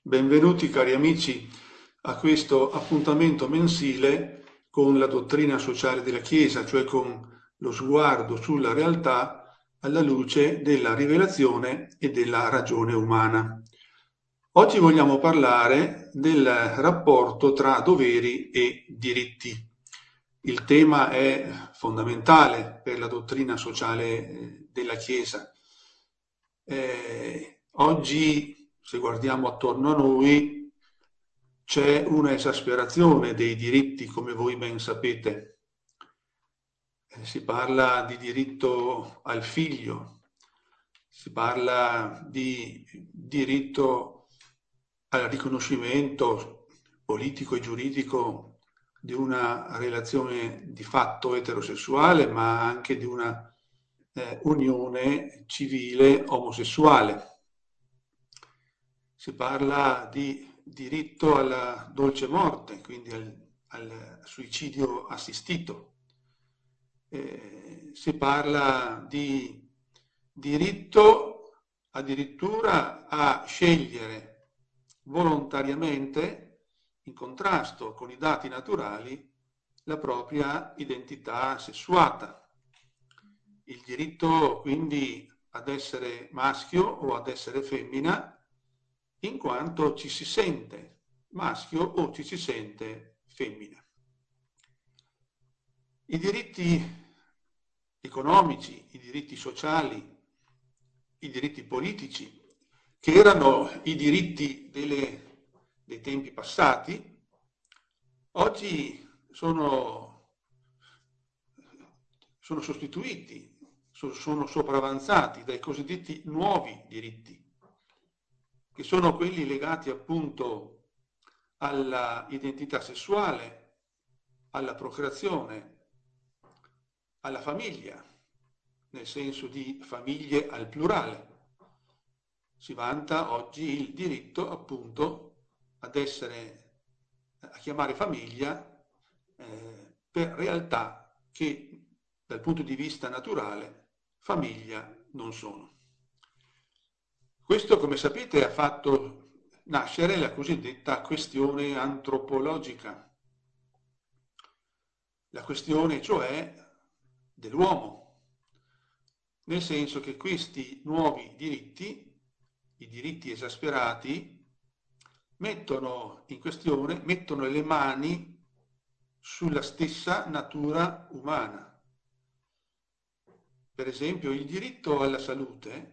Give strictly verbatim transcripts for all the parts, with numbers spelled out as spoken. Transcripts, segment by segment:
Benvenuti cari amici a questo appuntamento mensile con la dottrina sociale della Chiesa, cioè con lo sguardo sulla realtà alla luce della rivelazione e della ragione umana. Oggi vogliamo parlare del rapporto tra doveri e diritti. Il tema è fondamentale per la dottrina sociale della Chiesa. Eh, oggi, se guardiamo attorno a noi, c'è una esasperazione dei diritti, come voi ben sapete. Eh, si parla di diritto al figlio, si parla di diritto al riconoscimento politico e giuridico di una relazione di fatto eterosessuale, ma anche di una eh, unione civile omosessuale. Si parla di diritto alla dolce morte, quindi al, al suicidio assistito. Eh, si parla di diritto addirittura a scegliere volontariamente, in contrasto con i dati naturali, la propria identità sessuata. Il diritto quindi ad essere maschio o ad essere femmina, in quanto ci si sente maschio o ci si sente femmina. I diritti economici, i diritti sociali, i diritti politici, che erano i diritti delle, dei tempi passati, oggi sono, sono sostituiti, sono sopravanzati dai cosiddetti nuovi diritti, che sono quelli legati appunto alla identità sessuale, alla procreazione, alla famiglia, nel senso di famiglie al plurale. Si vanta oggi il diritto appunto ad essere, a chiamare famiglia eh, per realtà che dal punto di vista naturale famiglia non sono. Questo, come sapete, ha fatto nascere la cosiddetta questione antropologica, la questione cioè dell'uomo, nel senso che questi nuovi diritti, i diritti esasperati, mettono in questione, mettono le mani sulla stessa natura umana. Per esempio, il diritto alla salute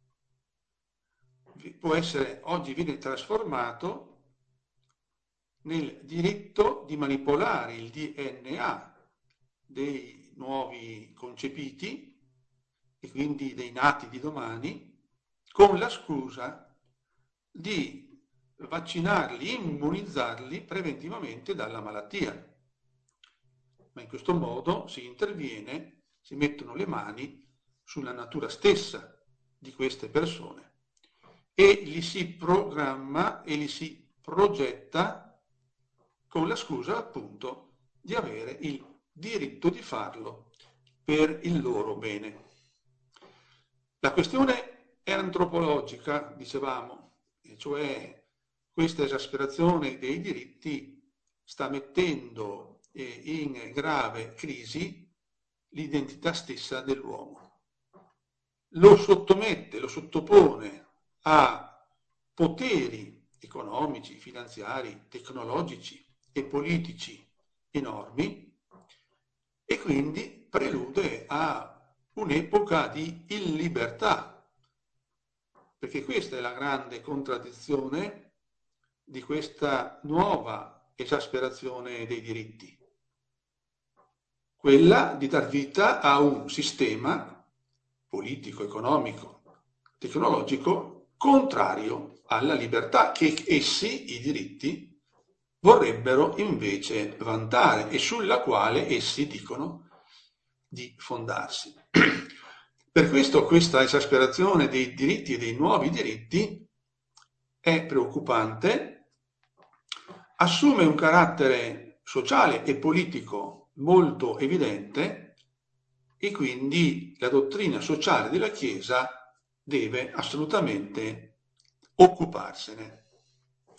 può essere, oggi viene trasformato nel diritto di manipolare il D N A dei nuovi concepiti e quindi dei nati di domani, con la scusa di vaccinarli, immunizzarli preventivamente dalla malattia. Ma in questo modo si interviene, si mettono le mani sulla natura stessa di queste persone e li si programma e li si progetta con la scusa appunto di avere il diritto di farlo per il loro bene. La questione è antropologica, dicevamo, e cioè questa esasperazione dei diritti sta mettendo in grave crisi l'identità stessa dell'uomo. Lo sottomette, lo sottopone a poteri economici, finanziari, tecnologici e politici enormi e quindi prelude a un'epoca di illibertà, perché questa è la grande contraddizione di questa nuova esasperazione dei diritti, quella di dar vita a un sistema politico, economico, tecnologico contrario alla libertà che essi, i diritti, vorrebbero invece vantare e sulla quale essi dicono di fondarsi. Per questo questa esasperazione dei diritti e dei nuovi diritti è preoccupante, assume un carattere sociale e politico molto evidente e quindi la dottrina sociale della Chiesa deve assolutamente occuparsene.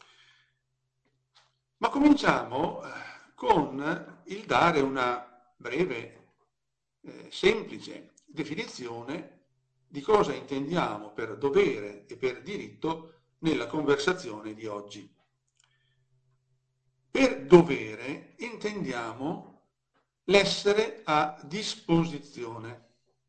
Ma cominciamo con il dare una breve, eh, semplice definizione di cosa intendiamo per dovere e per diritto nella conversazione di oggi. Per dovere intendiamo l'essere a disposizione,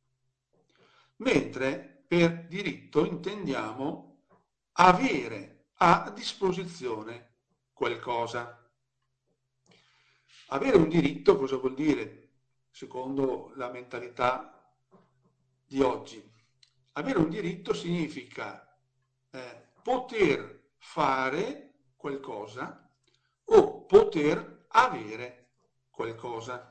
mentre per diritto intendiamo avere a disposizione qualcosa. Avere un diritto cosa vuol dire, secondo la mentalità di oggi? Avere un diritto significa eh, poter fare qualcosa o poter avere qualcosa.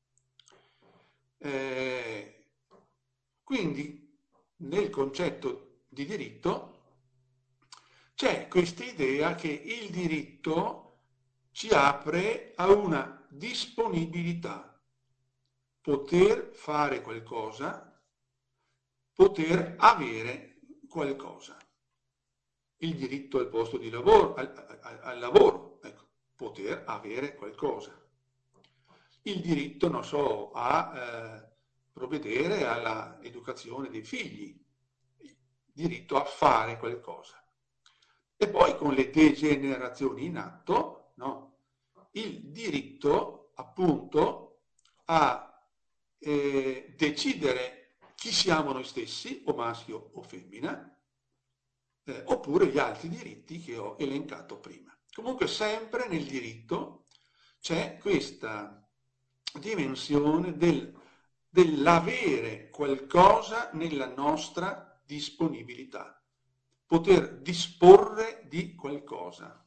Eh, quindi nel concetto di diritto c'è questa idea che il diritto ci apre a una disponibilità, poter fare qualcosa, poter avere qualcosa. Il diritto al posto di lavoro, al, al, al lavoro, ecco, poter avere qualcosa. Il diritto, non so, a eh, provvedere all'educazione dei figli, il diritto a fare qualcosa. E poi con le degenerazioni in atto, no? Il diritto appunto a eh, decidere chi siamo noi stessi, o maschio o femmina, eh, oppure gli altri diritti che ho elencato prima. Comunque sempre nel diritto c'è questa dimensione del, dell'avere qualcosa nella nostra disponibilità, poter disporre di qualcosa.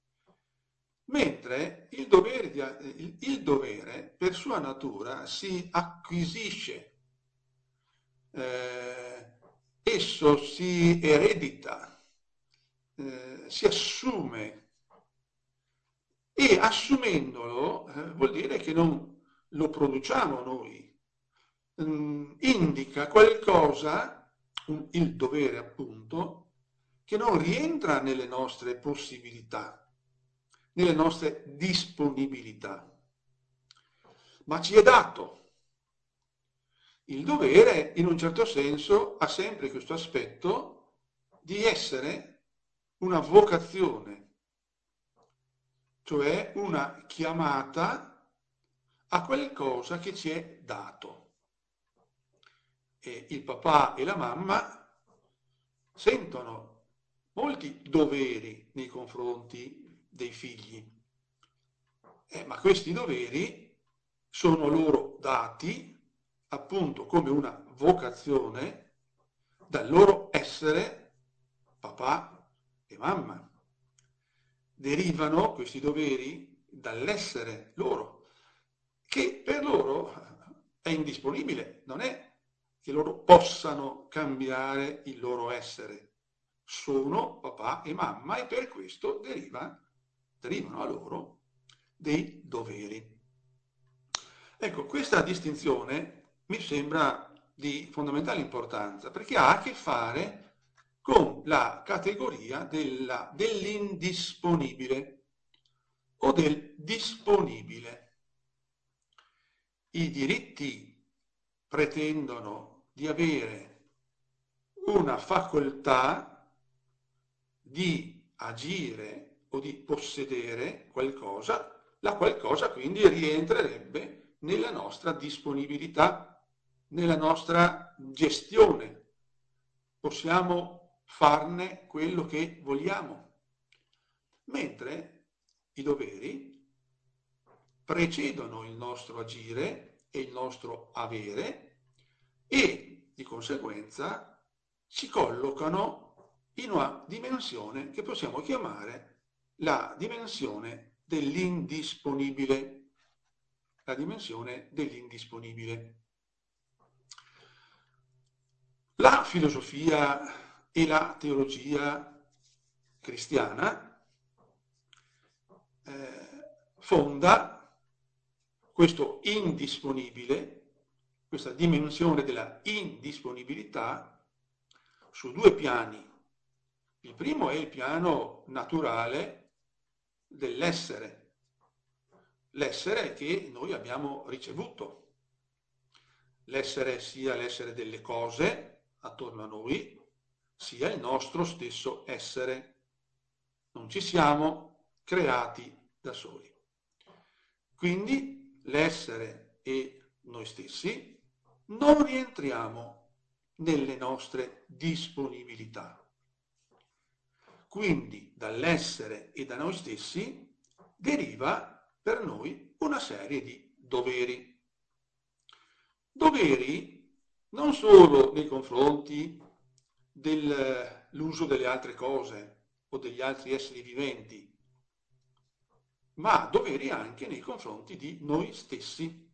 Mentre il dovere, di, il, il dovere per sua natura si acquisisce, eh, esso si eredita, eh, si assume, e assumendolo eh, vuol dire che non lo produciamo noi, mm, indica qualcosa, un, il dovere appunto, che non rientra nelle nostre possibilità, nelle nostre disponibilità, ma ci è dato. Il dovere, in un certo senso, ha sempre questo aspetto di essere una vocazione, cioè una chiamata a qualcosa che ci è dato. E il papà e la mamma sentono molti doveri nei confronti dei figli, eh, ma questi doveri sono loro dati appunto come una vocazione dal loro essere papà e mamma. Derivano questi doveri dall'essere loro, che per loro è indisponibile, non è che loro possano cambiare il loro essere. Sono papà e mamma e per questo deriva, derivano a loro dei doveri. Ecco, questa distinzione mi sembra di fondamentale importanza perché ha a che fare con la categoria della, dell'indisponibile o del disponibile. I diritti pretendono di avere una facoltà di agire o di possedere qualcosa, la qualcosa quindi rientrerebbe nella nostra disponibilità, nella nostra gestione. Possiamo farne quello che vogliamo. Mentre i doveri precedono il nostro agire e il nostro avere e di conseguenza ci collocano in una dimensione che possiamo chiamare la dimensione dell'indisponibile. La dimensione dell'indisponibile. La filosofia e la teologia cristiana eh, fonda questo indisponibile, questa dimensione della indisponibilità, su due piani. Il primo è il piano naturale dell'essere, l'essere che noi abbiamo ricevuto, l'essere sia l'essere delle cose attorno a noi, sia il nostro stesso essere. Non ci siamo creati da soli. Quindi l'essere e noi stessi non rientriamo nelle nostre disponibilità. Quindi dall'essere e da noi stessi deriva per noi una serie di doveri. Doveri non solo nei confronti dell'uso delle altre cose o degli altri esseri viventi, ma doveri anche nei confronti di noi stessi.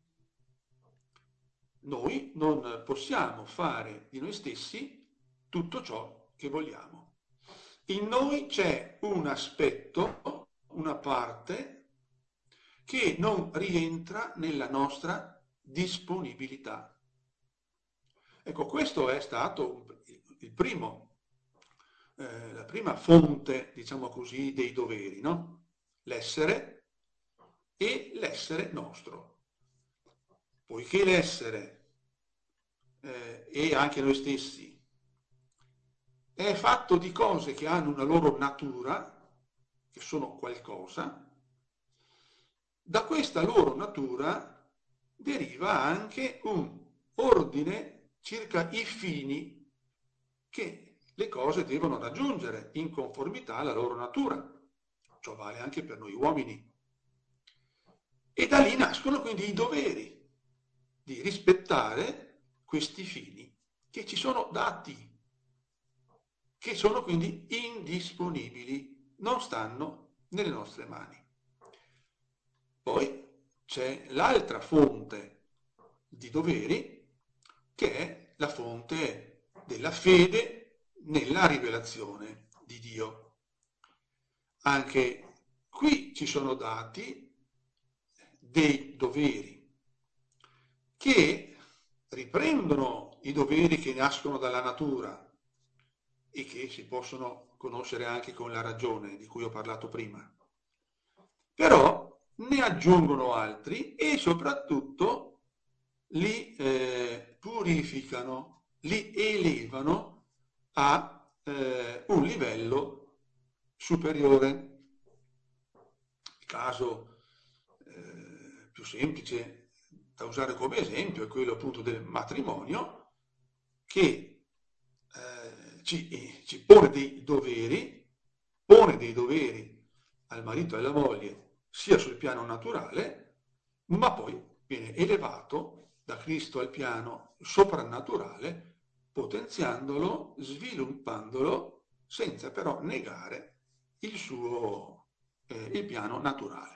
Noi non possiamo fare di noi stessi tutto ciò che vogliamo. In noi c'è un aspetto, una parte, che non rientra nella nostra disponibilità. Ecco, questo è stato il primo, eh, la prima fonte, diciamo così, dei doveri, no? L'essere e l'essere nostro. Poiché l'essere eh, e anche noi stessi è fatto di cose che hanno una loro natura, che sono qualcosa, da questa loro natura deriva anche un ordine circa i fini che le cose devono raggiungere in conformità alla loro natura. Ciò vale anche per noi uomini. E da lì nascono quindi i doveri di rispettare questi fini che ci sono dati, che sono quindi indisponibili, non stanno nelle nostre mani. Poi c'è l'altra fonte di doveri, che è la fonte della fede nella rivelazione di Dio. Anche qui ci sono dati dei doveri che riprendono i doveri che nascono dalla natura e che si possono conoscere anche con la ragione di cui ho parlato prima. Però ne aggiungono altri e soprattutto li eh, purificano, li elevano a eh, un livello superiore. Il caso eh, più semplice da usare come esempio è quello appunto del matrimonio, che eh, ci, ci pone dei doveri, pone dei doveri al marito e alla moglie sia sul piano naturale, ma poi viene elevato da Cristo al piano soprannaturale, potenziandolo, sviluppandolo, senza però negare il suo eh, il piano naturale.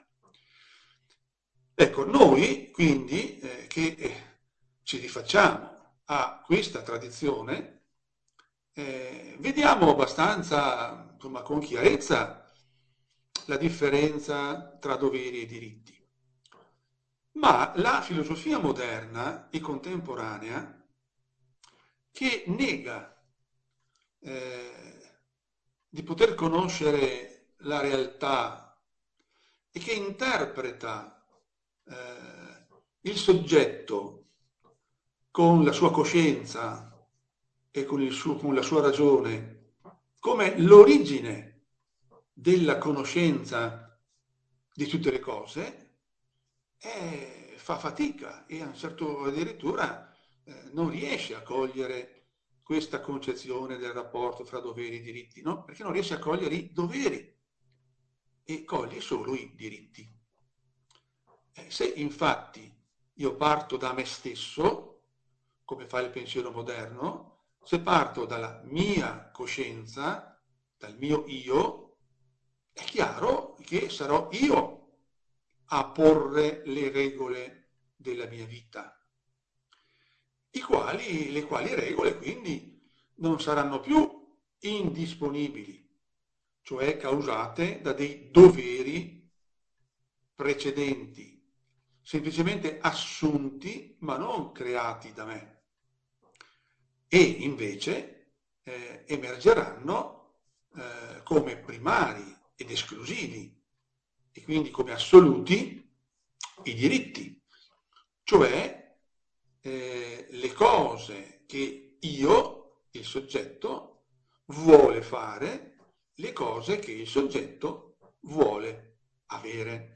Ecco, noi quindi eh, che eh, ci rifacciamo a questa tradizione, eh, vediamo abbastanza, insomma, con chiarezza la differenza tra doveri e diritti. Ma la filosofia moderna e contemporanea, che nega eh, di poter conoscere la realtà e che interpreta eh, il soggetto con la sua coscienza e con, il suo, con la sua ragione come l'origine della conoscenza di tutte le cose, eh, fa fatica e a un certo addirittura eh, non riesce a cogliere questa concezione del rapporto fra doveri e diritti, no? Perché non riesce a cogliere i doveri e coglie solo i diritti. Eh, se infatti io parto da me stesso, come fa il pensiero moderno, se parto dalla mia coscienza, dal mio io, è chiaro che sarò io a porre le regole della mia vita, i quali, le quali regole quindi non saranno più indisponibili, cioè causate da dei doveri precedenti, semplicemente assunti ma non creati da me, e invece eh, emergeranno eh, come primari ed esclusivi, e quindi come assoluti, i diritti, cioè eh, le cose che io, il soggetto, vuole fare, le cose che il soggetto vuole avere.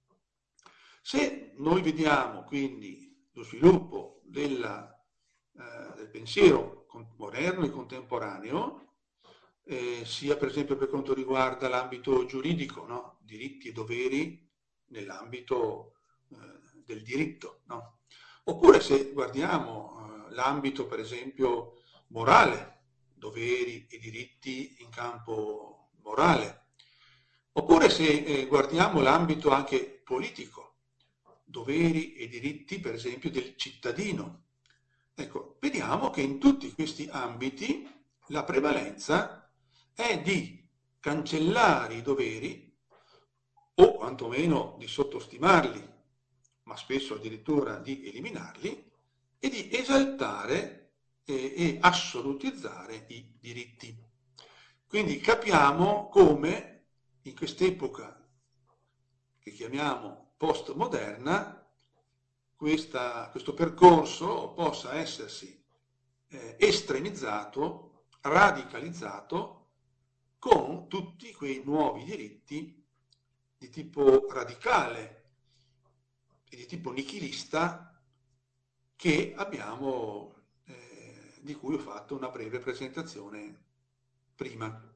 Se noi vediamo quindi lo sviluppo della, eh, del pensiero moderno e contemporaneo, eh, sia per esempio per quanto riguarda l'ambito giuridico, no? Diritti e doveri nell'ambito eh, del diritto, no? Oppure se guardiamo eh, l'ambito per esempio morale, doveri e diritti in campo morale, oppure se eh, guardiamo l'ambito anche politico, doveri e diritti per esempio del cittadino. Ecco, vediamo che in tutti questi ambiti la prevalenza è di cancellare i doveri o quantomeno di sottostimarli, ma spesso addirittura di eliminarli, e di esaltare e, e assolutizzare i diritti. Quindi capiamo come in quest'epoca che chiamiamo postmoderna questa, questo percorso possa essersi eh, estremizzato, radicalizzato con tutti quei nuovi diritti di tipo radicale e di tipo nichilista che abbiamo, eh, di cui ho fatto una breve presentazione prima.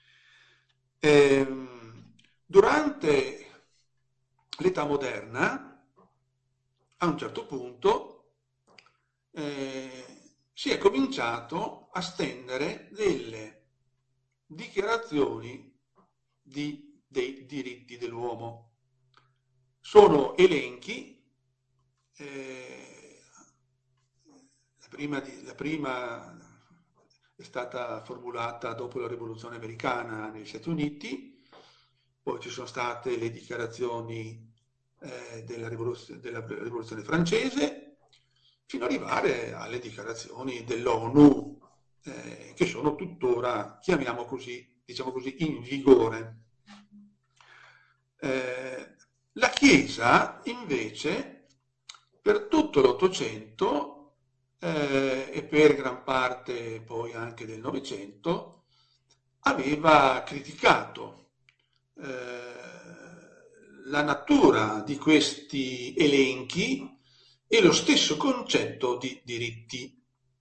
Ehm, durante l'età moderna, a un certo punto, eh, si è cominciato a stendere delle dichiarazioni di, dei diritti dell'uomo. Sono elenchi, eh, la, prima di, la prima è stata formulata dopo la Rivoluzione Americana negli Stati Uniti, poi ci sono state le dichiarazioni eh, della, rivoluzio, della Rivoluzione Francese, fino ad arrivare alle dichiarazioni dell'ONU, eh, che sono tuttora, chiamiamo così, diciamo così, in vigore. Eh, la Chiesa, invece, per tutto l'Ottocento eh, e per gran parte poi anche del Novecento, aveva criticato eh, la natura di questi elenchi e lo stesso concetto di diritti.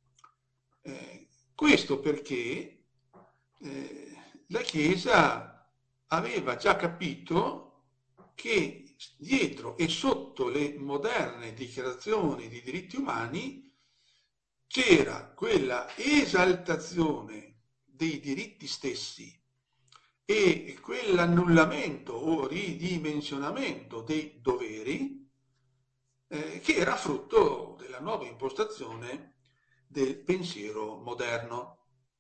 Eh, questo perché eh, la Chiesa aveva già capito che dietro e sotto le moderne dichiarazioni di diritti umani c'era quella esaltazione dei diritti stessi e quell'annullamento o ridimensionamento dei doveri eh, che era frutto della nuova impostazione del pensiero moderno.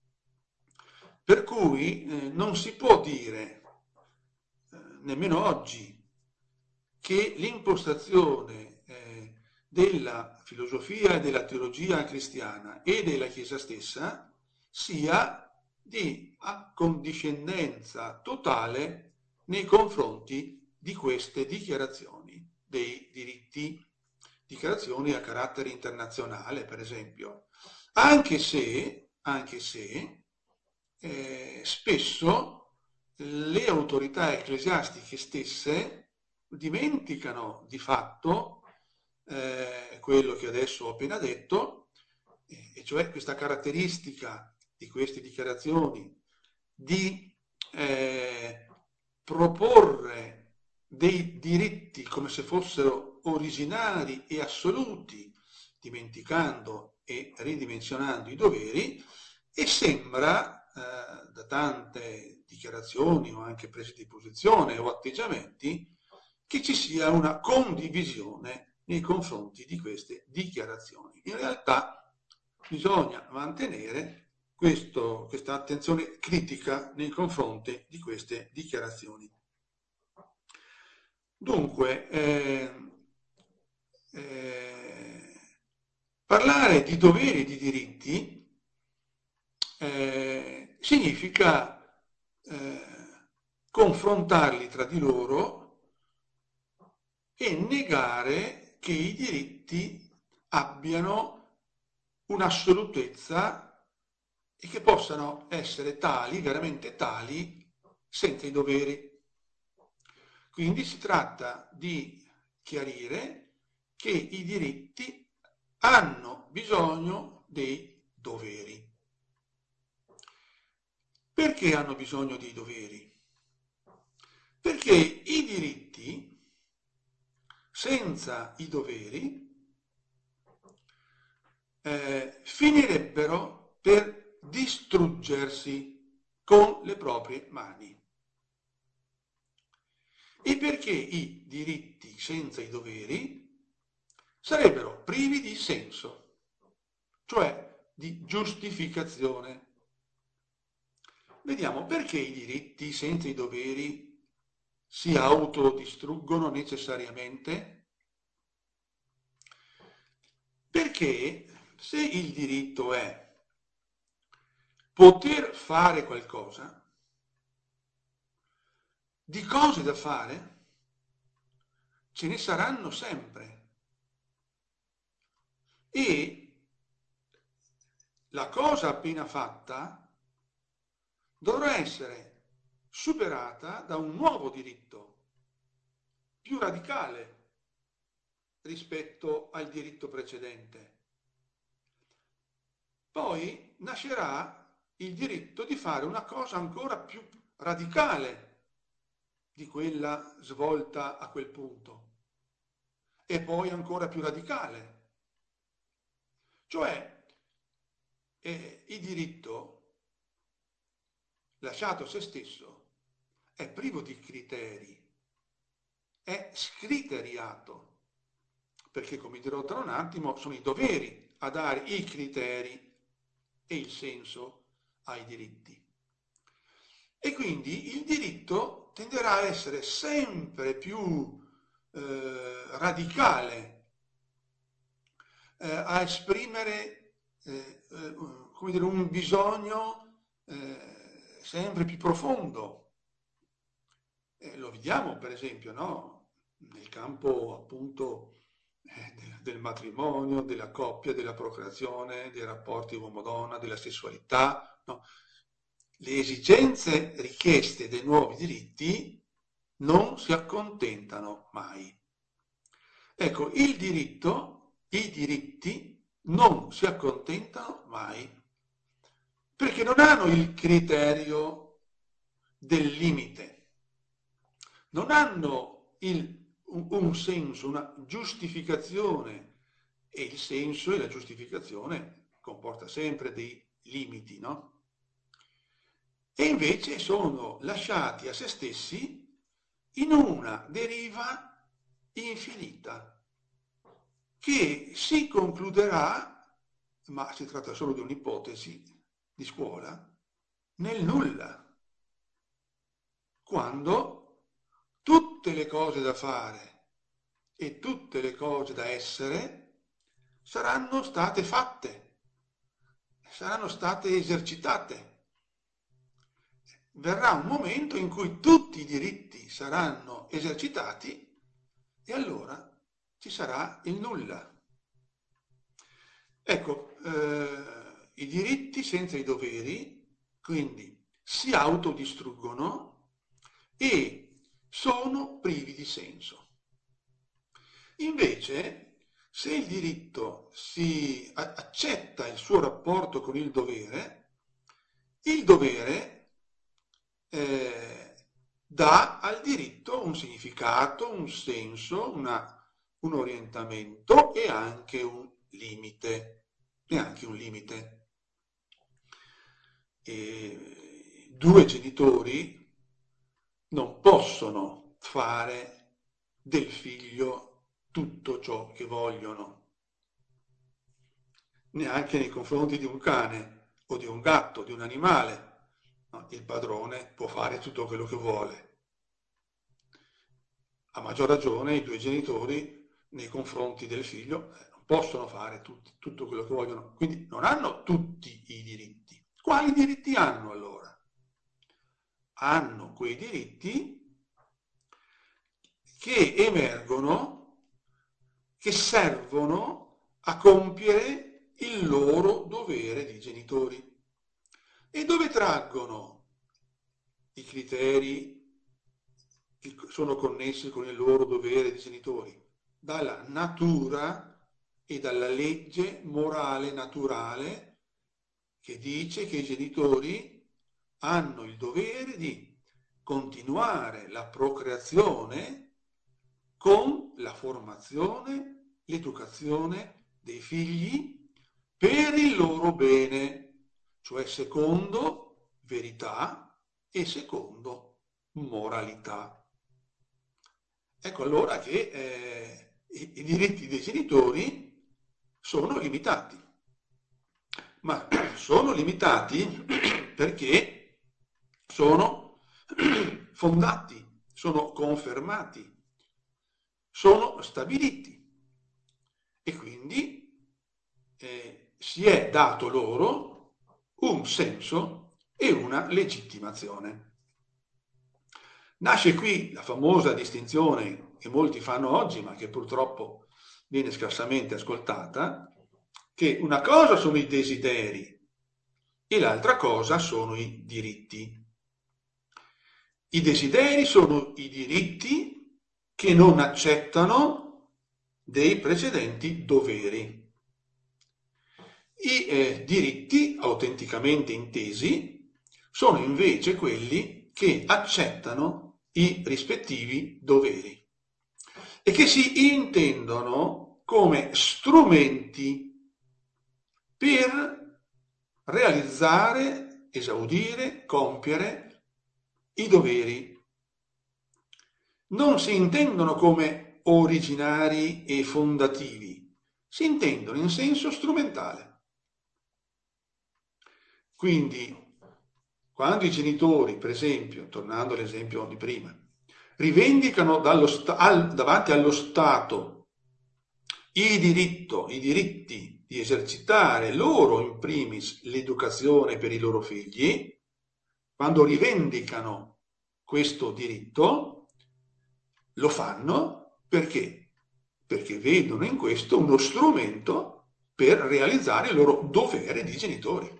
Per cui eh, non si può dire, eh, nemmeno oggi, che l'impostazione eh, della filosofia e della teologia cristiana e della Chiesa stessa sia di accondiscendenza totale nei confronti di queste dichiarazioni dei diritti, dichiarazioni a carattere internazionale, per esempio, anche se, anche se eh, spesso le autorità ecclesiastiche stesse dimenticano di fatto eh, quello che adesso ho appena detto, eh, e cioè questa caratteristica di queste dichiarazioni di eh, proporre dei diritti come se fossero originari e assoluti, dimenticando e ridimensionando i doveri, e sembra eh, da tante dichiarazioni o anche prese di posizione o atteggiamenti che ci sia una condivisione nei confronti di queste dichiarazioni. In realtà bisogna mantenere questo, questa attenzione critica nei confronti di queste dichiarazioni. Dunque, eh, eh, parlare di doveri e di diritti eh, significa eh, confrontarli tra di loro e negare che i diritti abbiano un'assolutezza e che possano essere tali, veramente tali, senza i doveri. Quindi si tratta di chiarire che i diritti hanno bisogno dei doveri. Perché hanno bisogno dei doveri? Perché i diritti, senza i doveri, eh, finirebbero per distruggersi con le proprie mani. E perché i diritti senza i doveri sarebbero privi di senso, cioè di giustificazione. Vediamo perché i diritti senza i doveri si autodistruggono necessariamente. Perché se il diritto è poter fare qualcosa, di cose da fare ce ne saranno sempre. E la cosa appena fatta dovrà essere superata da un nuovo diritto, più radicale rispetto al diritto precedente. Poi nascerà il diritto di fare una cosa ancora più radicale di quella svolta a quel punto, e poi ancora più radicale. Cioè, eh, il diritto, lasciato a se stesso, è privo di criteri, è scriteriato, perché, come dirò tra un attimo, sono i doveri a dare i criteri e il senso ai diritti. E quindi il diritto tenderà a essere sempre più eh, radicale, eh, a esprimere eh, eh, come dire, un bisogno eh, sempre più profondo. Eh, lo vediamo per esempio, no? Nel campo appunto eh, del, del matrimonio, della coppia, della procreazione, dei rapporti uomo-donna, della sessualità, no? Le esigenze richieste dai nuovi diritti non si accontentano mai. Ecco, il diritto, i diritti non si accontentano mai, perché non hanno il criterio del limite, non hanno il, un, un senso, una giustificazione, e il senso e la giustificazione comporta sempre dei limiti, no? E invece sono lasciati a se stessi in una deriva infinita che si concluderà, ma si tratta solo di un'ipotesi di scuola, nel nulla, quando tutte le cose da fare e tutte le cose da essere saranno state fatte, saranno state esercitate. Verrà un momento in cui tutti i diritti saranno esercitati e allora ci sarà il nulla. Ecco, eh, i diritti senza i doveri, quindi, si autodistruggono e sono privi di senso. Invece, se il diritto si accetta il suo rapporto con il dovere, il dovere Eh, dà al diritto un significato, un senso, una, un orientamento e anche un limite. E anche un limite. E due genitori non possono fare del figlio tutto ciò che vogliono, neanche nei confronti di un cane o di un gatto, di un animale. No, il padrone può fare tutto quello che vuole. A maggior ragione i due genitori nei confronti del figlio eh, non possono fare tutti, tutto quello che vogliono, quindi non hanno tutti i diritti. Quali diritti hanno allora? Hanno quei diritti che emergono, che servono a compiere il loro dovere di genitori. E dove traggono i criteri che sono connessi con il loro dovere di genitori? Dalla natura e dalla legge morale naturale che dice che i genitori hanno il dovere di continuare la procreazione con la formazione, l'educazione dei figli per il loro bene, cioè secondo verità e secondo moralità. Ecco allora che eh, i, i diritti dei genitori sono limitati, ma sono limitati perché sono fondati, sono confermati, sono stabiliti e quindi eh, si è dato loro un senso e una legittimazione. Nasce qui la famosa distinzione che molti fanno oggi, ma che purtroppo viene scarsamente ascoltata, che una cosa sono i desideri e l'altra cosa sono i diritti. I desideri sono i diritti che non accettano dei precedenti doveri. I eh, diritti, autenticamente intesi, sono invece quelli che accettano i rispettivi doveri e che si intendono come strumenti per realizzare, esaudire, compiere i doveri. Non si intendono come originari e fondativi, si intendono in senso strumentale. Quindi, quando i genitori, per esempio, tornando all'esempio di prima, rivendicano dallo sta- al, davanti allo Stato il diritto, i diritti di esercitare loro in primis l'educazione per i loro figli, quando rivendicano questo diritto, lo fanno perché? Perché vedono in questo uno strumento per realizzare il loro dovere di genitori.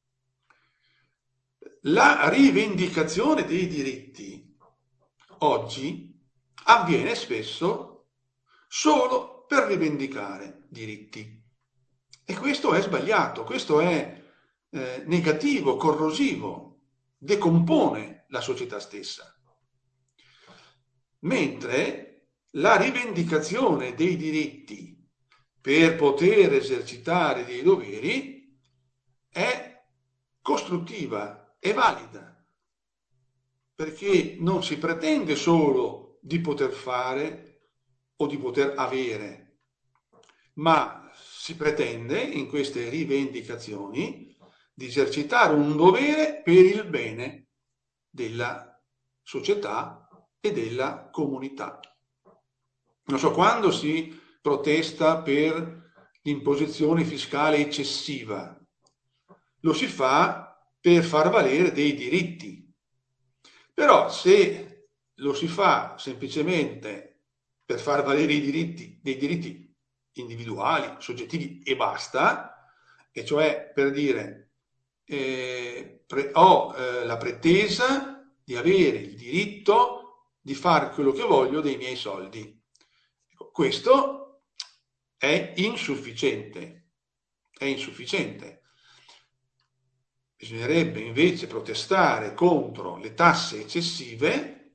La rivendicazione dei diritti oggi avviene spesso solo per rivendicare diritti. E questo è sbagliato, questo è eh, negativo, corrosivo, decompone la società stessa. Mentre la rivendicazione dei diritti per poter esercitare dei doveri è costruttiva, è valida, perché non si pretende solo di poter fare o di poter avere, ma si pretende in queste rivendicazioni di esercitare un dovere per il bene della società e della comunità. Non so, quando si protesta per l'imposizione fiscale eccessiva, lo si fa per far valere dei diritti. Però se lo si fa semplicemente per far valere i diritti, dei diritti individuali, soggettivi e basta, e cioè per dire eh, pre- ho eh, la pretesa di avere il diritto di fare quello che voglio dei miei soldi. Ecco, questo è insufficiente, è insufficiente. Bisognerebbe invece protestare contro le tasse eccessive,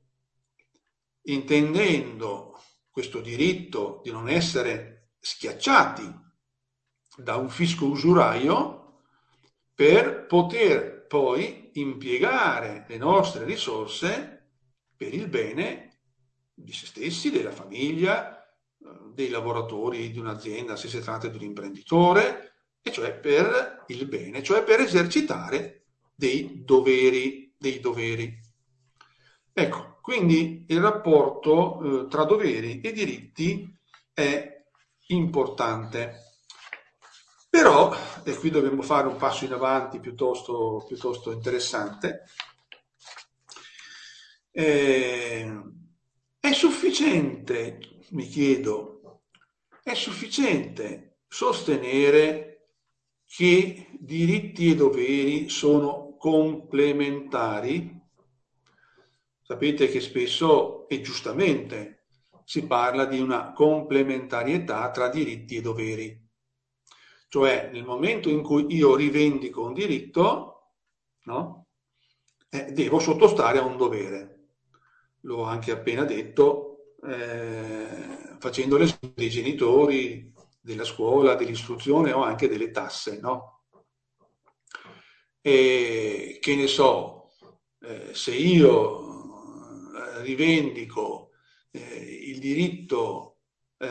intendendo questo diritto di non essere schiacciati da un fisco usuraio per poter poi impiegare le nostre risorse per il bene di se stessi, della famiglia, dei lavoratori di un'azienda, se si tratta di un imprenditore, e cioè per il bene, cioè per esercitare dei doveri, dei doveri. Ecco, quindi il rapporto eh, tra doveri e diritti è importante. Però, e qui dobbiamo fare un passo in avanti piuttosto, piuttosto interessante, eh, È sufficiente, mi chiedo, è sufficiente sostenere che diritti e doveri sono complementari? Sapete che spesso, e giustamente, si parla di una complementarietà tra diritti e doveri. Cioè, nel momento in cui io rivendico un diritto, no? Eh, devo sottostare a un dovere. L'ho anche appena detto, eh, facendo l'esempio dei genitori, della scuola, dell'istruzione o anche delle tasse, no? E che ne so, eh, se io eh, rivendico eh, il diritto eh,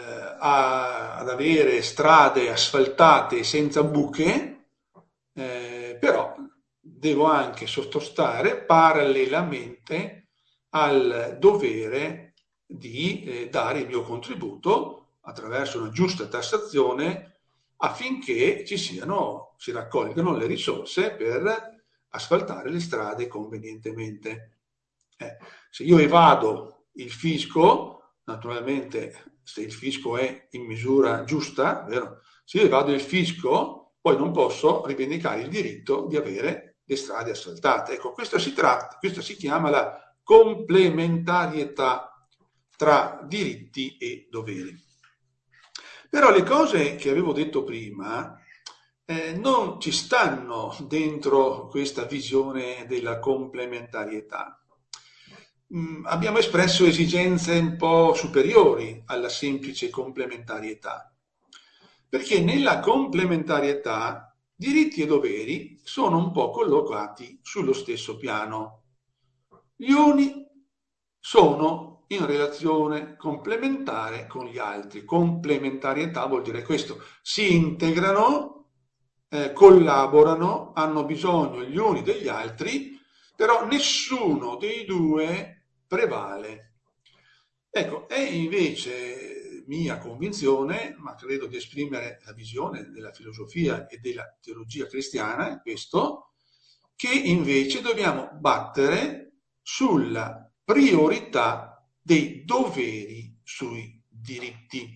a- ad avere strade asfaltate senza buche, eh, però devo anche sottostare parallelamente al dovere di eh, dare il mio contributo attraverso una giusta tassazione affinché ci siano, si raccolgano le risorse per asfaltare le strade convenientemente. Eh, se io evado il fisco, naturalmente se il fisco è in misura giusta, vero? Se io evado il fisco, poi non posso rivendicare il diritto di avere le strade asfaltate. Ecco, questo si tratta, questo si chiama la complementarietà tra diritti e doveri. Però le cose che avevo detto prima eh, non ci stanno dentro questa visione della complementarietà. Mm, abbiamo espresso esigenze un po' superiori alla semplice complementarietà, perché nella complementarietà diritti e doveri sono un po' collocati sullo stesso piano. Gli uni sono in relazione complementare con gli altri. Complementarietà vuol dire questo, si integrano, eh, collaborano, hanno bisogno gli uni degli altri, però nessuno dei due prevale. Ecco, è invece mia convinzione, ma credo di esprimere la visione della filosofia e della teologia cristiana in questo, che invece dobbiamo battere sulla priorità dei doveri sui diritti.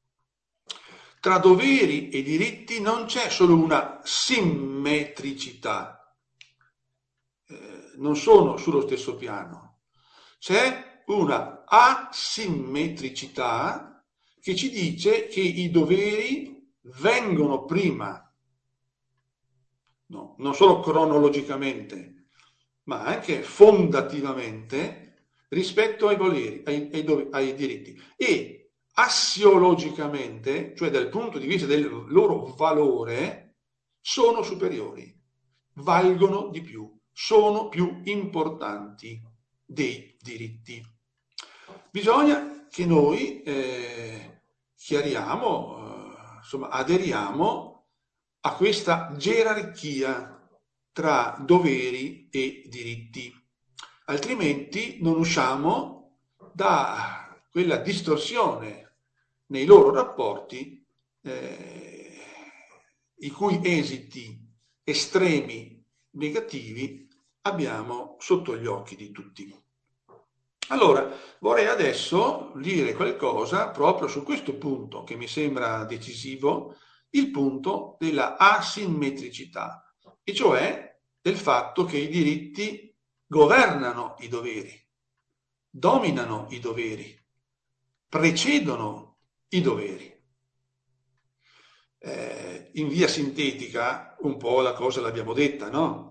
Tra doveri e diritti non c'è solo una simmetricità, eh, non sono sullo stesso piano, c'è una asimmetricità che ci dice che i doveri vengono prima, no, non solo cronologicamente, ma anche fondativamente rispetto ai voleri, ai, ai, dove, ai diritti. E assiologicamente, cioè dal punto di vista del loro valore, sono superiori, valgono di più, sono più importanti dei diritti. Bisogna che noi eh, chiariamo, eh, insomma, aderiamo a questa gerarchia tra doveri e diritti, altrimenti non usciamo da quella distorsione nei loro rapporti, eh, i cui esiti estremi negativi abbiamo sotto gli occhi di tutti. Allora, vorrei adesso dire qualcosa proprio su questo punto che mi sembra decisivo, il punto della asimmetricità, e cioè del fatto che i diritti governano i doveri, dominano i doveri, precedono i doveri. Eh, in via sintetica, un po' la cosa l'abbiamo detta, no?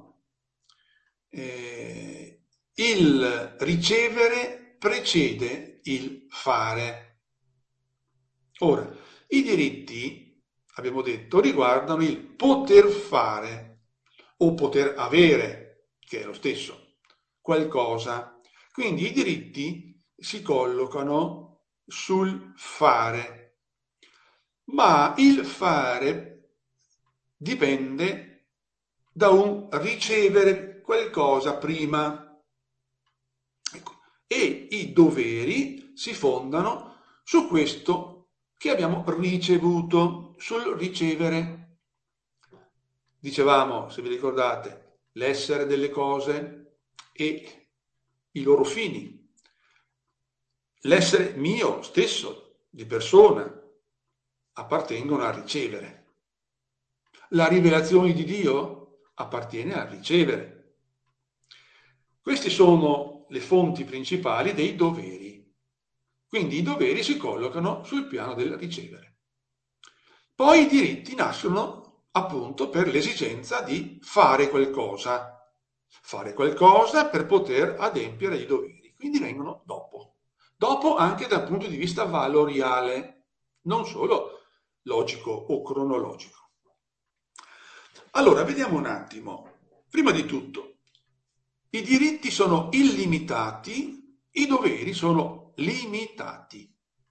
Eh, il ricevere precede il fare. Ora, i diritti, abbiamo detto, riguardano il poter fare o poter avere, che è lo stesso, qualcosa. Quindi i diritti si collocano sul fare, ma il fare dipende da un ricevere qualcosa prima. Ecco. E i doveri si fondano su questo che abbiamo ricevuto, sul ricevere. Dicevamo, se vi ricordate, l'essere delle cose e i loro fini. l'essere mio stesso, di persona, appartengono a ricevere. La rivelazione di Dio appartiene a ricevere. Queste sono le fonti principali dei doveri. Quindi i doveri si collocano sul piano del ricevere. Poi i diritti nascono appunto per l'esigenza di fare qualcosa. Fare qualcosa per poter adempiere i doveri. Quindi vengono dopo. Dopo anche dal punto di vista valoriale, non solo logico o cronologico. Allora, vediamo un attimo. Prima di tutto, i diritti sono illimitati, i doveri sono limitati.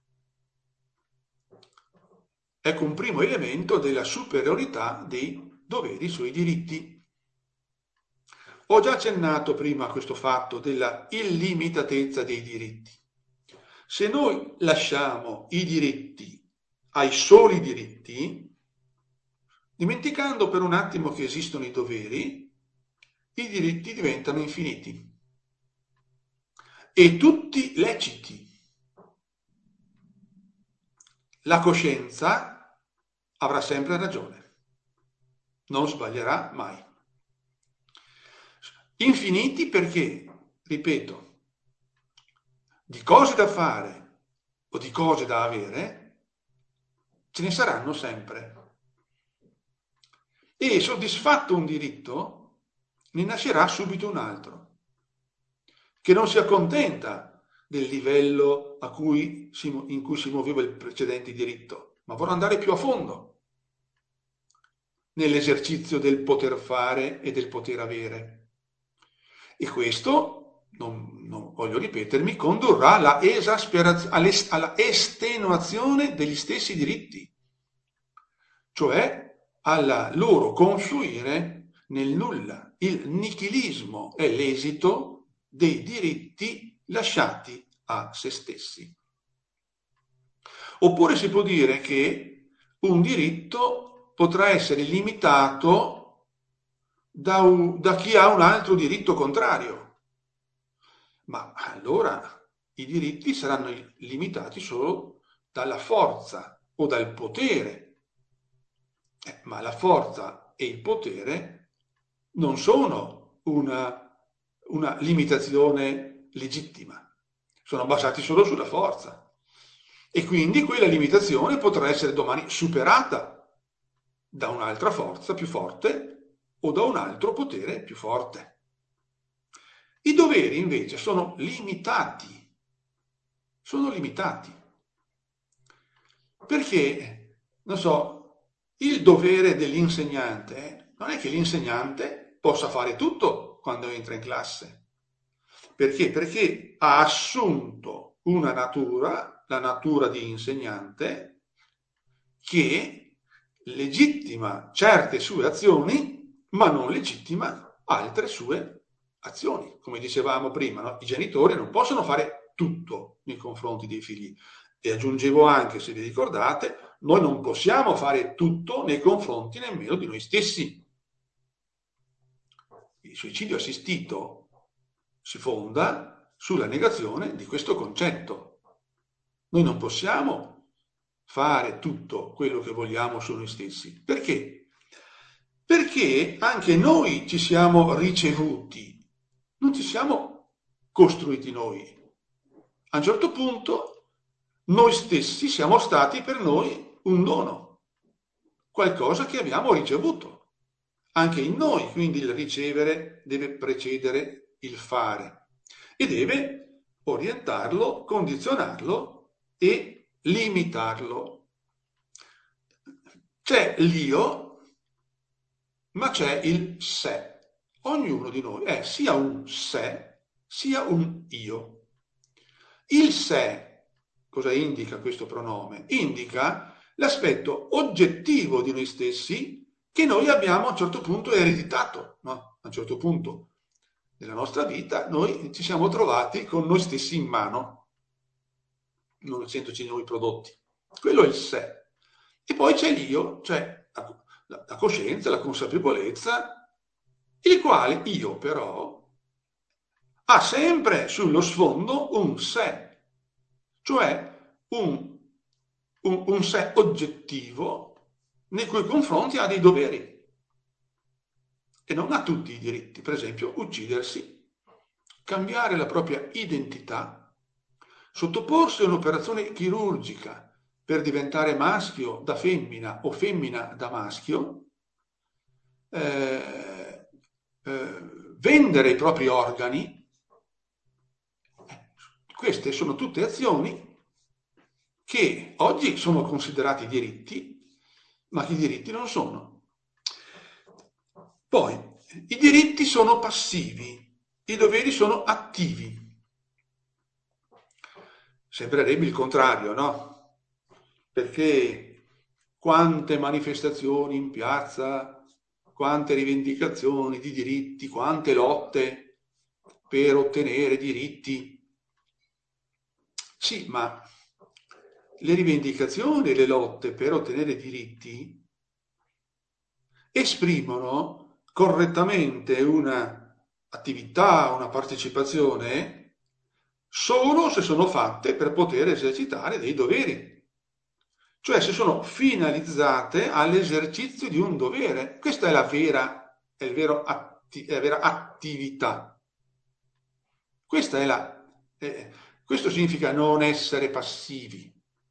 Ecco un primo elemento della superiorità dei doveri sui diritti. Ho già accennato prima a questo fatto della illimitatezza dei diritti. Se noi lasciamo i diritti ai soli diritti, dimenticando per un attimo che esistono i doveri, i diritti diventano infiniti e tutti leciti. La coscienza avrà sempre ragione, non sbaglierà mai. Infiniti perché, ripeto, di cose da fare o di cose da avere ce ne saranno sempre. E soddisfatto un diritto, ne nascerà subito un altro, che non si accontenta del livello a cui si, in cui si muoveva il precedente diritto, ma vorrà andare più a fondo nell'esercizio del poter fare e del poter avere. E questo, non, non voglio ripetermi, condurrà alla, alla estenuazione degli stessi diritti, cioè alla loro confluire nel nulla. Il nichilismo è l'esito dei diritti lasciati a se stessi. Oppure si può dire che un diritto potrà essere limitato da, un, da chi ha un altro diritto contrario, ma allora i diritti saranno limitati solo dalla forza o dal potere. Eh, ma la forza e il potere non sono una, una limitazione legittima, sono basati solo sulla forza. E quindi quella limitazione potrà essere domani superata da un'altra forza più forte o da un altro potere più forte. I doveri invece sono limitati, sono limitati. Perché, non so, il dovere dell'insegnante non è che l'insegnante possa fare tutto quando entra in classe. Perché? Perché ha assunto una natura, la natura di insegnante, che legittima certe sue azioni, ma non legittima altre sue azioni. Come dicevamo prima, no? I genitori non possono fare tutto nei confronti dei figli. E aggiungevo anche, se vi ricordate, noi non possiamo fare tutto nei confronti nemmeno di noi stessi. Il suicidio assistito si fonda sulla negazione di questo concetto. Noi non possiamo fare tutto quello che vogliamo su noi stessi. Perché? Perché anche noi ci siamo ricevuti, non ci siamo costruiti noi. A un certo punto noi stessi siamo stati per noi un dono, qualcosa che abbiamo ricevuto. Anche in noi, quindi il ricevere deve precedere il fare e deve orientarlo, condizionarlo e limitarlo. C'è l'io, ma c'è il sé. Ognuno di noi è sia un sé, sia un io. Il sé, cosa indica questo pronome? Indica l'aspetto oggettivo di noi stessi che noi abbiamo a un certo punto ereditato, no? A un certo punto della nostra vita noi ci siamo trovati con noi stessi in mano, non essendoci noi prodotti. Quello è il sé. E poi c'è l'io, cioè la, la coscienza, la consapevolezza, il quale io però ha sempre sullo sfondo un sé. cioè un, un, un sé oggettivo nei cui confronti ha dei doveri e non ha tutti i diritti, per esempio uccidersi, cambiare la propria identità, sottoporsi a un'operazione chirurgica per diventare maschio da femmina o femmina da maschio, eh, eh, vendere i propri organi. Queste sono tutte azioni che oggi sono considerati diritti, ma che diritti non sono. Poi, i diritti sono passivi, i doveri sono attivi. Sembrerebbe il contrario, no? Perché quante manifestazioni in piazza, quante rivendicazioni di diritti, quante lotte per ottenere diritti. Sì, ma le rivendicazioni e le lotte per ottenere diritti esprimono correttamente una attività, una partecipazione solo se sono fatte per poter esercitare dei doveri, cioè se sono finalizzate all'esercizio di un dovere. Questa è la vera, è il vero atti, è la vera attività. Questa è la, eh, questo significa non essere passivi.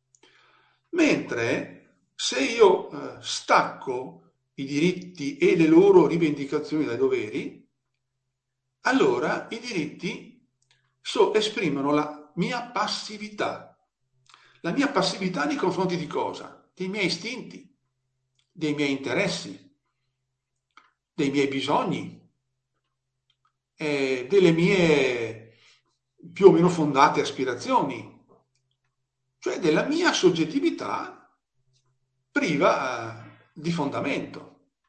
Mentre se io eh, stacco i diritti e le loro rivendicazioni dai doveri, allora i diritti so, esprimono la mia passività. La mia passività nei confronti di cosa? Dei miei istinti, dei miei interessi, dei miei bisogni, eh, delle mie più o meno fondate aspirazioni, cioè della mia soggettività priva eh, di fondamento.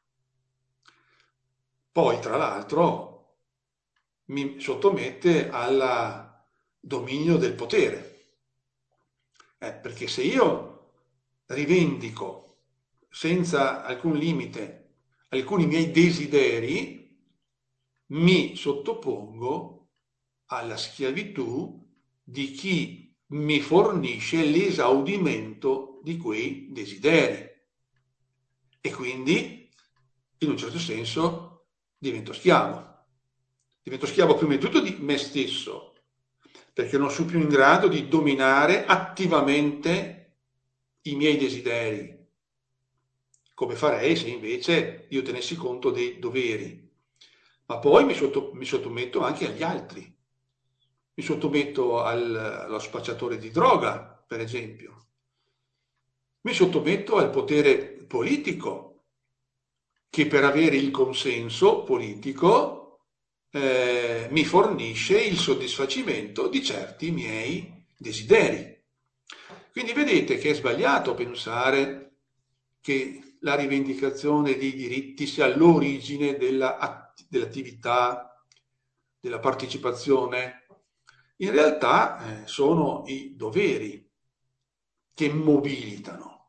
Poi, tra l'altro, mi sottomette al dominio del potere. Eh, perché se io rivendico senza alcun limite alcuni miei desideri, mi sottopongo alla schiavitù di chi mi fornisce l'esaudimento di quei desideri. E quindi, in un certo senso, divento schiavo. Divento schiavo prima di tutto di me stesso, perché non sono più in grado di dominare attivamente i miei desideri, come farei se invece io tenessi conto dei doveri. Ma poi mi, sotto, mi sottometto anche agli altri. Mi sottometto al, allo spacciatore di droga, per esempio. Mi sottometto al potere politico, che per avere il consenso politico eh, mi fornisce il soddisfacimento di certi miei desideri. Quindi vedete che è sbagliato pensare che la rivendicazione dei diritti sia all'origine della, dell'attività, della partecipazione. In realtà eh, sono i doveri che mobilitano,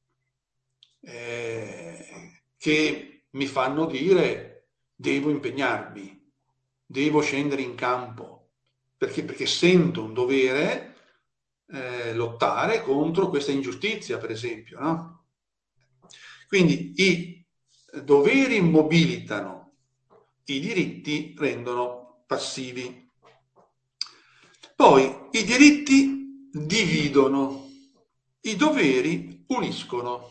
eh, che mi fanno dire devo impegnarmi, devo scendere in campo, perché, perché sento un dovere eh, lottare contro questa ingiustizia, per esempio, no? Quindi i doveri mobilitano, i diritti rendono passivi. Poi i diritti dividono, i doveri uniscono.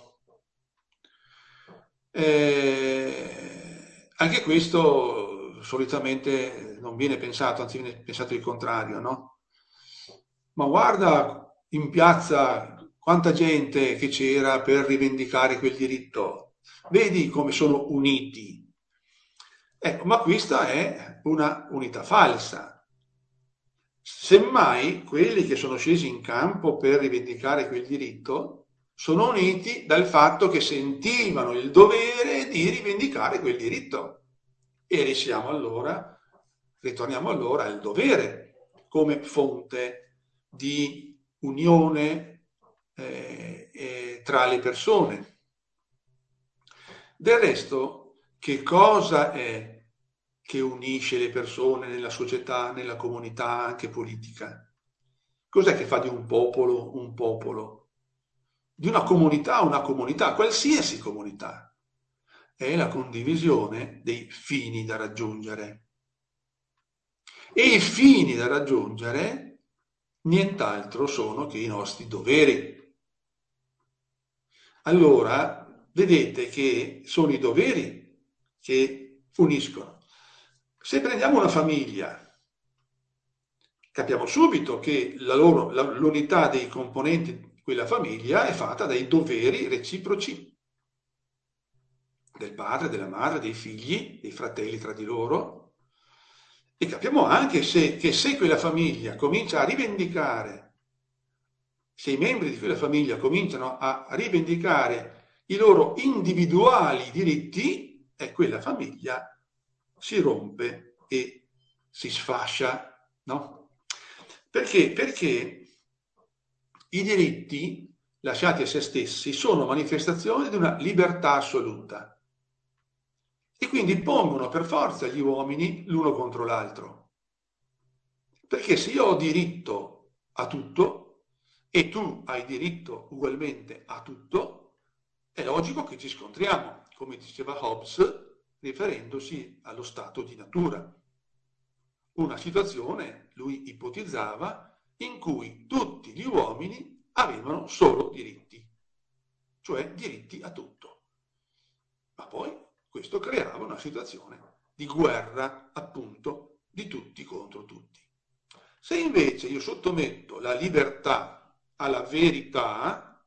Eh, anche questo solitamente non viene pensato, anzi viene pensato il contrario, no? Ma guarda in piazza quanta gente che c'era per rivendicare quel diritto, vedi come sono uniti. Ecco, ma questa è una unità falsa. Semmai quelli che sono scesi in campo per rivendicare quel diritto sono uniti dal fatto che sentivano il dovere di rivendicare quel diritto. E risiamo allora, ritorniamo allora al dovere come fonte di unione eh, eh, tra le persone. Del resto, che cosa è che unisce le persone nella società, nella comunità anche politica? Cos'è che fa di un popolo un popolo? Di una comunità una comunità, qualsiasi comunità? È la condivisione dei fini da raggiungere. E i fini da raggiungere nient'altro sono che i nostri doveri. Allora, vedete che sono i doveri che uniscono. Se prendiamo una famiglia, capiamo subito che la loro, la, l'unità dei componenti di quella famiglia è fatta dai doveri reciproci del padre, della madre, dei figli, dei fratelli tra di loro. E capiamo anche se, che se quella famiglia comincia a rivendicare, se i membri di quella famiglia cominciano a rivendicare i loro individuali diritti, e quella famiglia si rompe e si sfascia, no? Perché? Perché i diritti lasciati a se stessi sono manifestazioni di una libertà assoluta e quindi pongono per forza gli uomini l'uno contro l'altro. Perché se io ho diritto a tutto e tu hai diritto ugualmente a tutto, è logico che ci scontriamo, come diceva Hobbes, riferendosi allo stato di natura. Una situazione, lui ipotizzava, in cui tutti gli uomini avevano solo diritti, cioè diritti a tutto. Ma poi questo creava una situazione di guerra, appunto, di tutti contro tutti. Se invece io sottometto la libertà alla verità,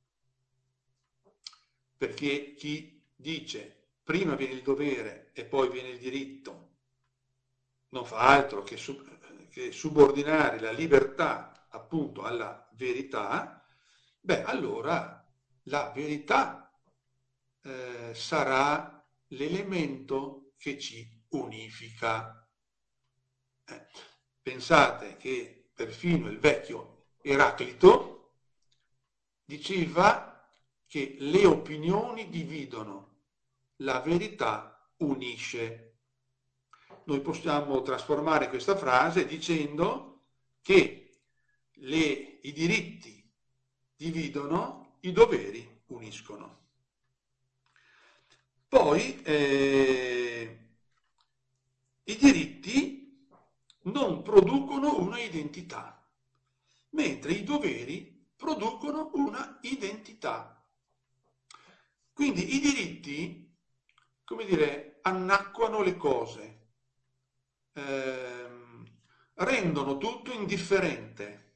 perché chi dice prima viene il dovere e poi viene il diritto, non fa altro che, sub, che subordinare la libertà appunto alla verità, beh, allora la verità eh, sarà l'elemento che ci unifica. Eh, pensate che perfino il vecchio Eraclito diceva che le opinioni dividono, la verità unisce. Noi possiamo trasformare questa frase dicendo che le, i diritti dividono, i doveri uniscono. Poi eh, i diritti non producono una identità, mentre i doveri producono una identità. Quindi i diritti, come dire, annacquano le cose. Eh, rendono tutto indifferente,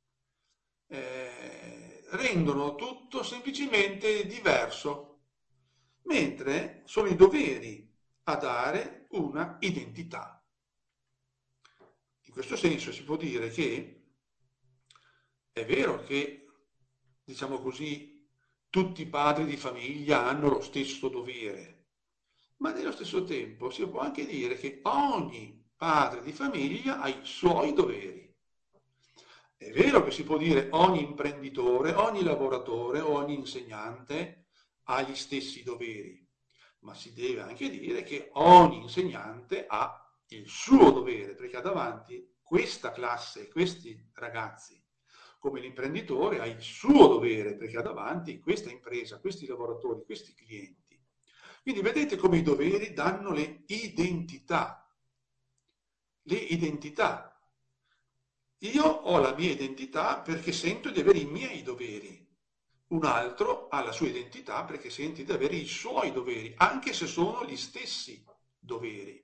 eh, rendono tutto semplicemente diverso, mentre sono i doveri a dare una identità. In questo senso si può dire che è vero che, diciamo così, tutti i padri di famiglia hanno lo stesso dovere, ma nello stesso tempo si può anche dire che ogni padre di famiglia ha i suoi doveri. È vero che si può dire ogni imprenditore, ogni lavoratore, ogni insegnante ha gli stessi doveri, ma si deve anche dire che ogni insegnante ha il suo dovere, perché ha davanti questa classe, questi ragazzi, come l'imprenditore ha il suo dovere, perché ha davanti questa impresa, questi lavoratori, questi clienti. Quindi vedete come i doveri danno le identità. Le identità. Io ho la mia identità perché sento di avere i miei doveri. Un altro ha la sua identità perché sente di avere i suoi doveri, anche se sono gli stessi doveri.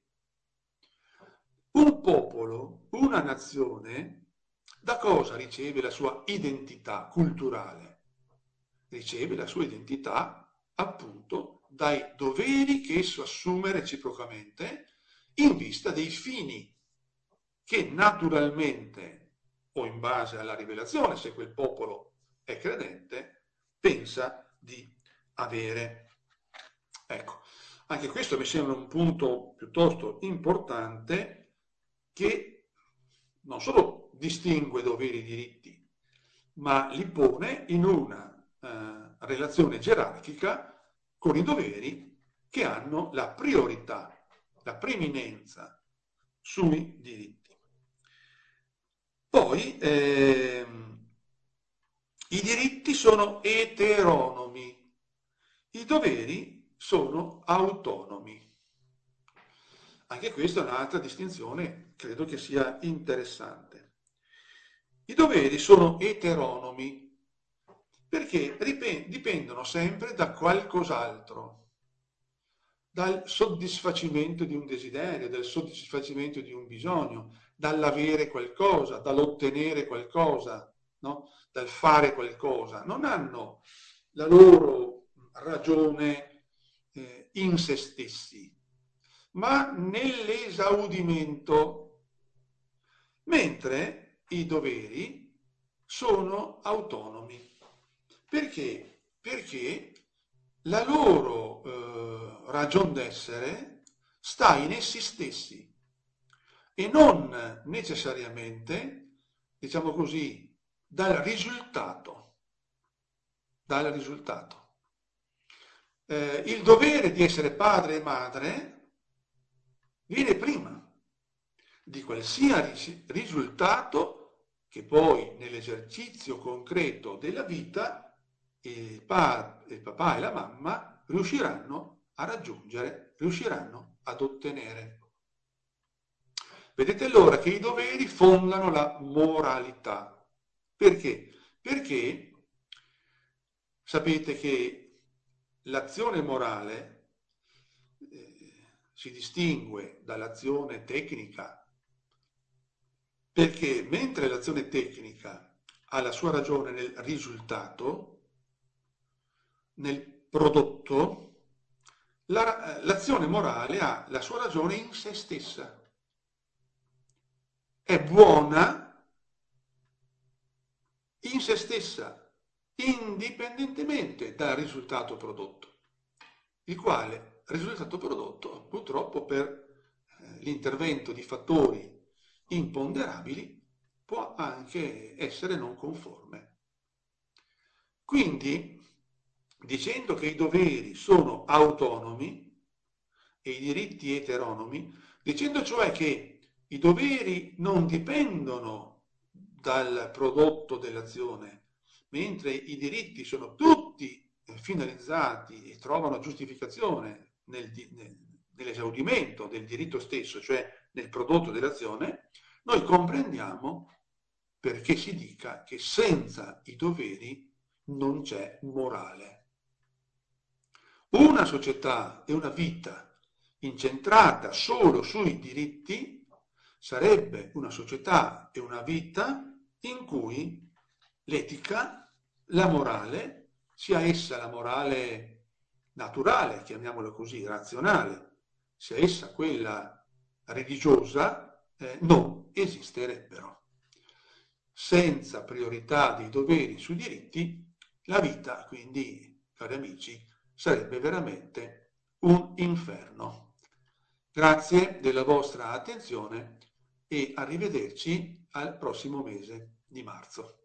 Un popolo, una nazione, da cosa riceve la sua identità culturale? Riceve la sua identità, appunto, dai doveri che esso assume reciprocamente in vista dei fini che naturalmente, o in base alla rivelazione, se quel popolo è credente, pensa di avere. Ecco, anche questo mi sembra un punto piuttosto importante che non solo distingue doveri e diritti, ma li pone in una eh, relazione gerarchica con i doveri che hanno la priorità, la preminenza sui diritti. Poi ehm, i diritti sono eteronomi, i doveri sono autonomi. Anche questa è un'altra distinzione, credo che sia interessante. I doveri sono eteronomi perché dipendono sempre da qualcos'altro, dal soddisfacimento di un desiderio, dal soddisfacimento di un bisogno, dall'avere qualcosa, dall'ottenere qualcosa, no? Dal fare qualcosa. Non hanno la loro ragione eh, in se stessi, ma nell'esaudimento, mentre i doveri sono autonomi. Perché? Perché la loro eh, ragion d'essere sta in essi stessi e non necessariamente, diciamo così, dal risultato. Dal risultato. Eh, il dovere di essere padre e madre viene prima di qualsiasi risultato che poi nell'esercizio concreto della vita il, pa- il papà e la mamma riusciranno a raggiungere, riusciranno ad ottenere. Vedete allora che i doveri fondano la moralità. Perché? Perché sapete che l'azione morale eh, si distingue dall'azione tecnica, perché mentre l'azione tecnica ha la sua ragione nel risultato, nel prodotto, la, l'azione morale ha la sua ragione in se stessa. È buona in se stessa, indipendentemente dal risultato prodotto, il quale risultato prodotto purtroppo per eh, l'intervento di fattori imponderabili può anche essere non conforme. Quindi, dicendo che i doveri sono autonomi e i diritti eteronomi, dicendo cioè che i doveri non dipendono dal prodotto dell'azione, mentre i diritti sono tutti finalizzati e trovano giustificazione nel, nel, nell'esaurimento del diritto stesso, cioè nel prodotto dell'azione, noi comprendiamo perché si dica che senza i doveri non c'è morale. Una società e una vita incentrata solo sui diritti sarebbe una società e una vita in cui l'etica, la morale, sia essa la morale naturale, chiamiamola così, razionale, sia essa quella religiosa, eh, non esisterebbero. Senza priorità dei doveri sui diritti, la vita, quindi, cari amici, sarebbe veramente un inferno. Grazie della vostra attenzione e arrivederci al prossimo mese di marzo.